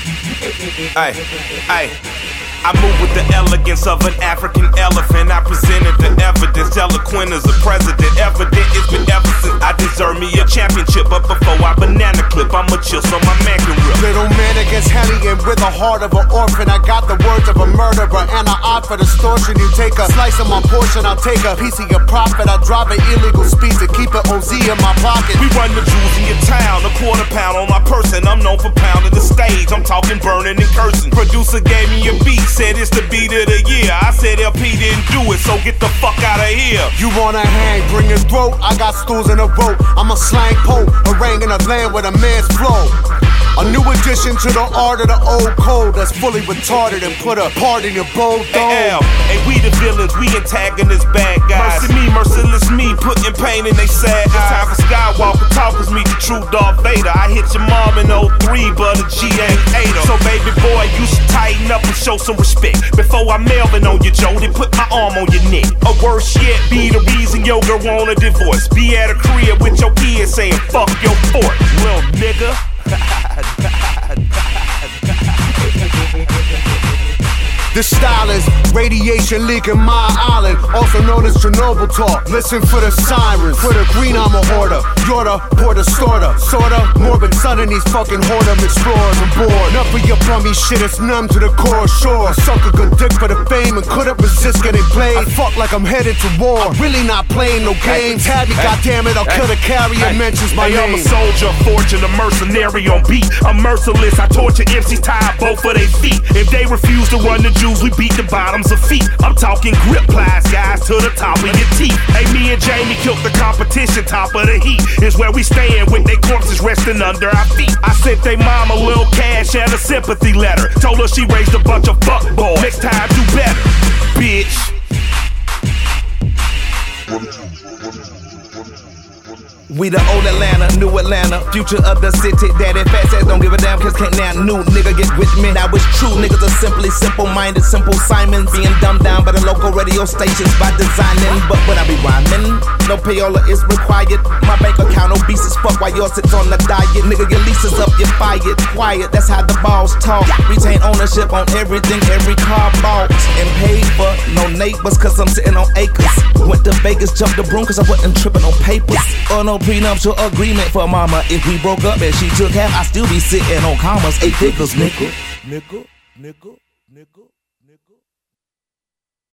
Ay. I move with the elegance of an African elephant. I presented the evidence, eloquent as a president. Evident it's been ever since I deserve me a championship. But before I banana clip, I'ma chill so my man can rip. Little man against hellion with the heart of an orphan. I got the words of a murderer and I opt for distortion. You take a slice of my portion, I'll take a piece of your profit. I drive an illegal speed to keep an OZ in my pocket. We run the jewels in your town, a quarter pound on my person. I'm known for pounding the stage, I'm talking burning and cursing. Producer gave me a beat, said it's the beat of the year. I said LP didn't do it, so get the fuck out of here. You wanna hang, bring your throat, I got stools in a rope. I'm a slang pope, haranguing a land with a man's flow. A new addition to the art of the old code that's fully retarded and put a part in your bold dome. Hey, we the villains, we antagonists, bad guys. Mercy me, merciless me, putting pain in they sad eyes. It's time for Skywalker, talkers meet the true Darth Vader. I hit your mom in 03, but a G ain't ate her. So baby boy, you should tighten up and show some respect. Before I Melvin on your Joe, then put my arm on your neck. Or worse yet, be the reason your girl want a divorce. Be at a crib with your kids saying fuck your fort, little nigga. This style is radiation leaking my island, also known as Chernobyl talk. Listen for the sirens, for the green I'm a hoarder. You're the porter, sorta, morbid son in these fucking hoard'em explorers on board. Enough of your bummy shit, it's numb to the core, sure. Suck a good dick for the fame and couldn't resist getting played. I fuck like I'm headed to war, I'm really not playing no games. Tab me, goddammit, I'll kill the carrier, mentions my name. I'm a soldier, fortune, a mercenary on beat. I'm merciless, I torture MCs, tie both of their feet. If they refuse to run the Jews, we beat the bottoms of feet. I'm talking grip plies, guys, to the top of your teeth. Hey, me and Jamie killed the competition, top of the heat is where we stand with they corpses resting under our feet. I sent they mom a little cash and a sympathy letter. Told her she raised a bunch of fuck boys. Next time do better, bitch. We the old Atlanta, new Atlanta, future of the city. Daddy fat says don't give a damn cause can't now new nigga get with me. Now it's true, niggas are simply simple-minded, simple Simons being dumbed down by the local radio stations by designing. But when I be rhyming, no payola is required. My bank account obese as fuck while yours sits on the diet. Nigga, your lease is up, you're fired. Quiet, that's how the balls talk. Retain ownership on everything, every car bought and paid for. No neighbors cause I'm sitting on acres. Went to Vegas, jumped the broom cause I wasn't tripping on papers. Or no prenuptial agreement for mama. If we broke up and she took half, I still be sitting on commas. 8 figures, nigga.